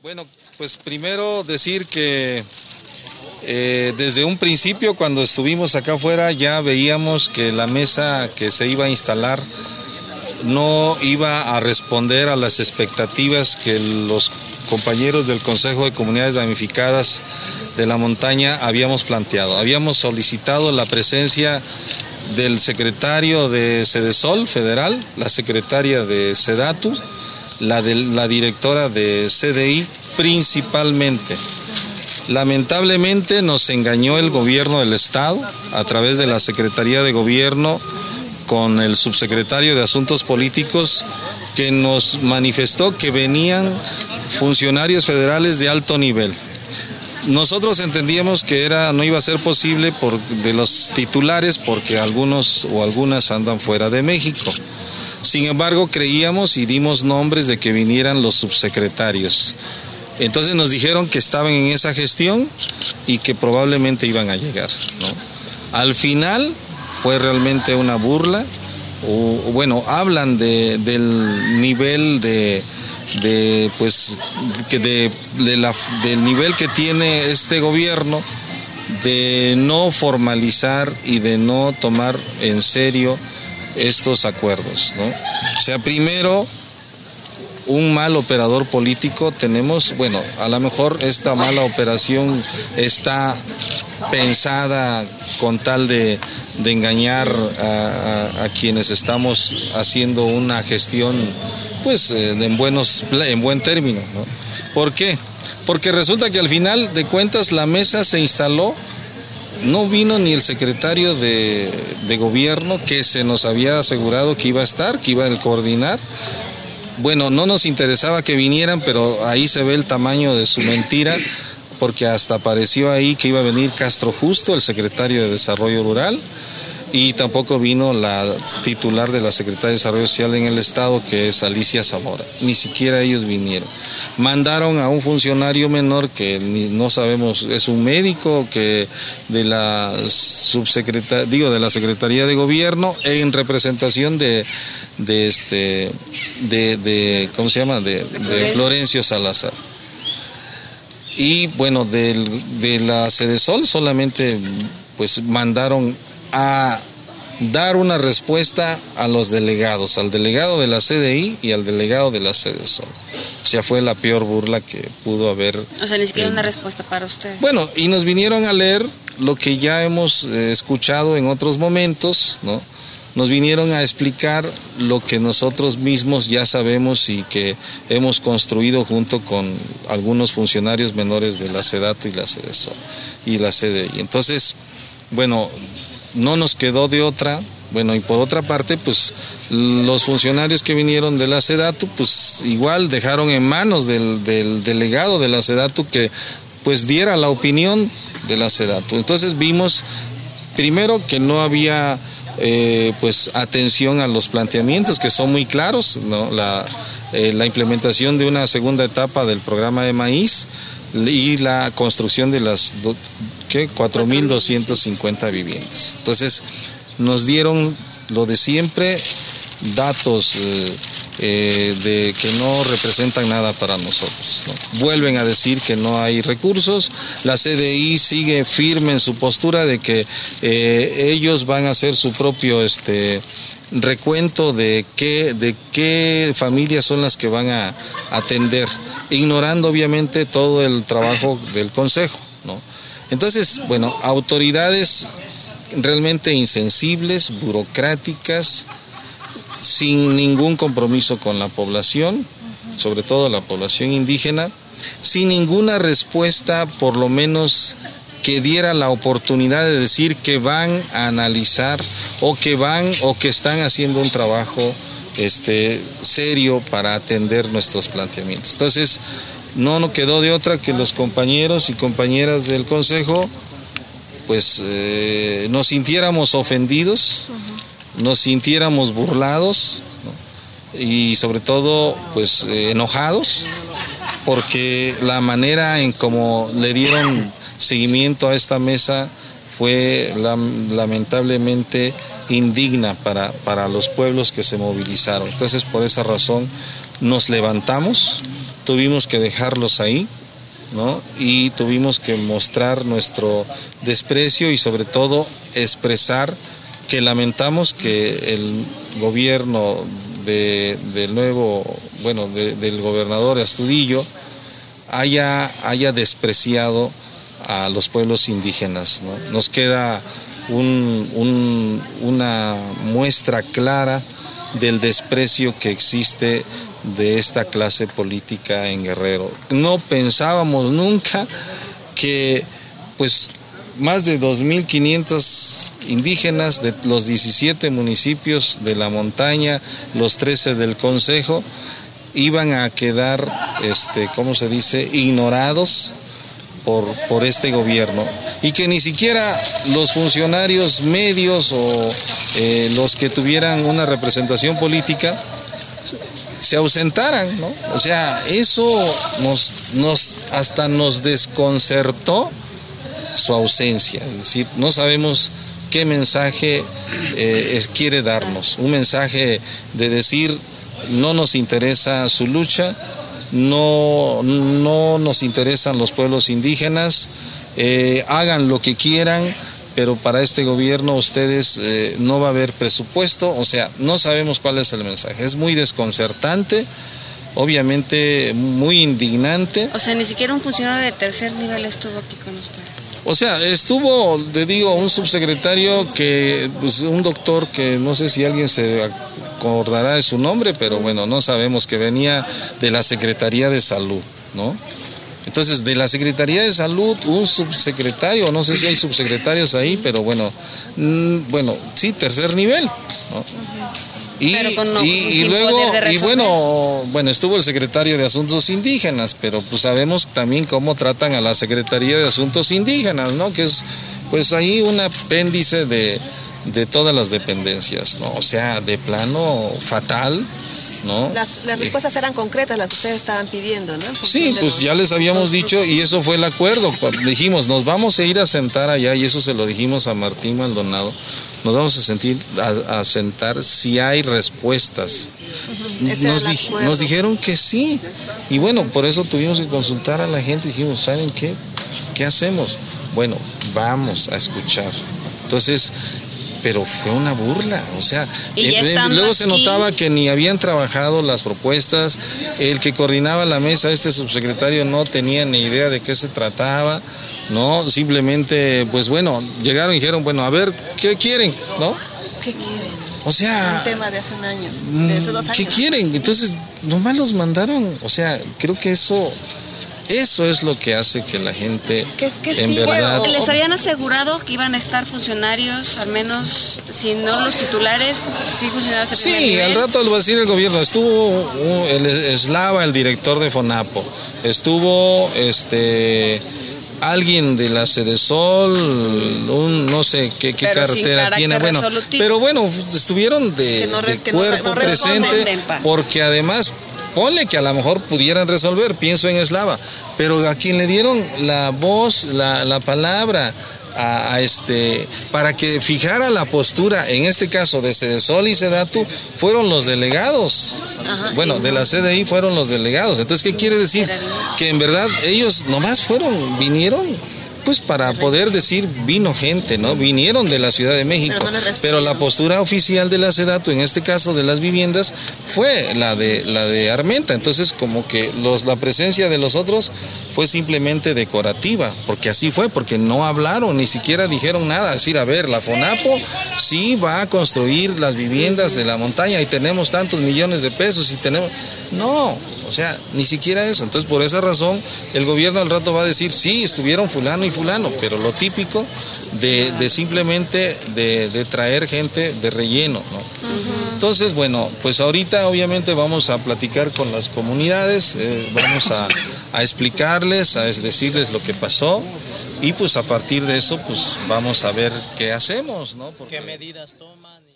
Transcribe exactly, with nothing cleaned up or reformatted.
Bueno, pues primero decir que eh, desde un principio, cuando estuvimos acá afuera, ya veíamos que la mesa que se iba a instalar no iba a responder a las expectativas que los compañeros del Consejo de Comunidades Damnificadas de la Montaña habíamos planteado. Habíamos solicitado la presencia del secretario de Sedesol federal, la secretaria de Sedatu, la, de, la directora de C D I principalmente. Lamentablemente nos engañó el gobierno del Estado a través de la Secretaría de Gobierno con el subsecretario de Asuntos Políticos, que nos manifestó que venían funcionarios federales de alto nivel. Nosotros entendíamos que era, no iba a ser posible por, de los titulares, porque algunos o algunas andan fuera de México. Sin embargo, creíamos y dimos nombres de que vinieran los subsecretarios. Entonces nos dijeron que estaban en esa gestión y que probablemente iban a llegar, ¿no? Al final fue realmente una burla, o, bueno, hablan de, del nivel de, de pues, que de, de la, del nivel que tiene este gobierno de no formalizar y de no tomar en serio estos acuerdos, ¿no? O sea, primero, un mal operador político tenemos. Bueno, a lo mejor esta mala operación está pensada con tal de, de engañar a, a, a quienes estamos haciendo una gestión, pues, en, buenos, en buen término, ¿no? ¿Por qué? Porque resulta que al final de cuentas la mesa se instaló, no vino ni el secretario de, de gobierno, que se nos había asegurado que iba a estar, que iba a coordinar. Bueno, no nos interesaba que vinieran, pero ahí se ve el tamaño de su mentira, porque hasta apareció ahí que iba a venir Castro Justo, el secretario de Desarrollo Rural, y tampoco vino la titular de la Secretaría de Desarrollo Social en el Estado, que es Alicia Zamora. Ni siquiera ellos vinieron. Mandaron a un funcionario menor que no sabemos, es un médico que de la subsecretaría, digo, de la Secretaría de Gobierno, en representación de, de este, de, de, ¿cómo se llama? De, de Florencio Salazar. Y bueno, de, de la Sedesol solamente pues mandaron a dar una respuesta a los delegados, al delegado de la C D I y al delegado de la Sedesol. O sea, fue la peor burla que pudo haber. O sea, ni siquiera eh, una respuesta para usted. Bueno, y nos vinieron a leer lo que ya hemos eh, escuchado en otros momentos, ¿no? Nos vinieron a explicar lo que nosotros mismos ya sabemos y que hemos construido junto con algunos funcionarios menores de la Sedatu y la Sedesol y la C D I. Entonces, bueno, no nos quedó de otra. Bueno, y por otra parte, pues los funcionarios que vinieron de la Sedatu, pues igual dejaron en manos del, del delegado de la Sedatu que pues diera la opinión de la Sedatu. Entonces vimos primero que no había eh, pues atención a los planteamientos, que son muy claros, ¿no? La, eh, la implementación de una segunda etapa del programa de maíz y la construcción de las ¿qué? cuatro mil doscientas cincuenta viviendas. Entonces nos dieron lo de siempre, datos eh, eh, de que no representan nada para nosotros, ¿no? Vuelven a decir que no hay recursos. La C D I sigue firme en su postura de que eh, ellos van a hacer su propio este recuento de qué, de qué familias son las que van a atender, ignorando obviamente todo el trabajo del Consejo, ¿no? Entonces, bueno, autoridades realmente insensibles, burocráticas, sin ningún compromiso con la población, sobre todo la población indígena, sin ninguna respuesta, por lo menos que diera la oportunidad de decir que van a analizar o que van o que están haciendo un trabajo este, serio para atender nuestros planteamientos. Entonces, no nos quedó de otra que los compañeros y compañeras del Consejo pues eh, nos sintiéramos ofendidos, uh-huh. nos sintiéramos burlados, ¿no? Y sobre todo pues eh, enojados, porque la manera en cómo le dieron seguimiento a esta mesa fue la, lamentablemente indigna para, para los pueblos que se movilizaron. Entonces, por esa razón nos levantamos tuvimos que dejarlos ahí, ¿no? Y tuvimos que mostrar nuestro desprecio y sobre todo expresar que lamentamos que el gobierno de, del nuevo, bueno, de, del gobernador Astudillo haya, haya despreciado a los pueblos indígenas, ¿no? Nos queda un, un, una muestra clara del desprecio que existe de esta clase política en Guerrero. No pensábamos nunca que pues más de dos mil quinientos indígenas de los diecisiete municipios de la montaña, los trece del Consejo, iban a quedar, este, ¿cómo se dice?, ignorados por, por este gobierno, y que ni siquiera los funcionarios medios o eh, los que tuvieran una representación política se ausentaran, ¿no? O sea, eso nos, nos hasta nos desconcertó su ausencia, es decir, no sabemos qué mensaje eh, es, quiere darnos, un mensaje de decir no nos interesa su lucha, no, no nos interesan los pueblos indígenas, eh, hagan lo que quieran, pero para este gobierno ustedes eh, no va a haber presupuesto, o sea, no sabemos cuál es el mensaje, es muy desconcertante, obviamente muy indignante. O sea, ni siquiera un funcionario de tercer nivel estuvo aquí con ustedes. O sea, estuvo, te digo, un subsecretario que, pues un doctor que no sé si alguien se acordará de su nombre, pero bueno, no sabemos, que venía de la Secretaría de Salud, ¿no? Entonces, de la Secretaría de Salud, un subsecretario, no sé si hay subsecretarios ahí, pero bueno, bueno, sí, tercer nivel, ¿no? Y, no, y, y luego, y bueno, bueno, estuvo el secretario de Asuntos Indígenas, pero pues sabemos también cómo tratan a la Secretaría de Asuntos Indígenas, ¿no? Que es pues ahí un apéndice de, de todas las dependencias, ¿no? O sea, de plano fatal, ¿no? Las, las respuestas eran concretas, las que ustedes estaban pidiendo, ¿no? Sí, pues ya les habíamos dicho y eso fue el acuerdo. Dijimos, nos vamos a ir a sentar allá, y eso se lo dijimos a Martín Maldonado, nos vamos a, sentir, a, a sentar si hay respuestas. Uh-huh. Nos, di, nos dijeron que sí, y bueno, por eso tuvimos que consultar a la gente, dijimos, ¿saben qué? ¿Qué hacemos? Bueno, vamos a escuchar. Entonces, pero fue una burla, o sea, eh, luego aquí se notaba que ni habían trabajado las propuestas, el que coordinaba la mesa, este subsecretario, no tenía ni idea de qué se trataba, ¿no? Simplemente, pues bueno, llegaron y dijeron, bueno, a ver, ¿qué quieren? ¿No? ¿Qué quieren? O sea... Un tema de hace un año, de hace dos años. ¿Qué quieren? Entonces, nomás los mandaron, o sea, creo que eso... Eso es lo que hace que la gente, ¿Qué, qué en sigue, verdad... o... Les habían asegurado que iban a estar funcionarios, al menos, si no los titulares, sí funcionarios de primer Sí, nivel. al rato lo va a decir el gobierno. Estuvo el Eslava, el director de Fonapo. Estuvo este alguien de la Sedesol, un no sé qué, qué cartera tiene. Bueno, pero bueno, estuvieron de, no, de cuerpo no, no presente, porque además... Ponle que a lo mejor pudieran resolver, pienso en Eslava, pero a quien le dieron la voz, la, la palabra, a, a este, para que fijara la postura, en este caso de Sedesol y Sedatu, fueron los delegados. Ajá, bueno, de la C D I fueron los delegados. Entonces, ¿qué quiere decir? Que en verdad ellos nomás fueron, vinieron, pues para poder decir, vino gente, ¿no? Vinieron de la Ciudad de México, pero, no pero la postura oficial de la SEDATU, en este caso de las viviendas, fue la de la de Armenta. Entonces, como que los la presencia de los otros fue simplemente decorativa, porque así fue, porque no hablaron, ni siquiera dijeron nada. Es decir, a ver, la FONAPO sí va a construir las viviendas de la montaña y tenemos tantos millones de pesos y tenemos... No, o sea, ni siquiera eso. Entonces, por esa razón, el gobierno al rato va a decir, sí, estuvieron fulano y fulano, pero lo típico de, de simplemente de, de traer gente de relleno, ¿no? Uh-huh. Entonces, bueno, pues ahorita obviamente vamos a platicar con las comunidades, eh, vamos a, a explicarles, a decirles lo que pasó, y pues a partir de eso, pues vamos a ver qué hacemos, ¿no? Porque... ¿Qué medidas toman?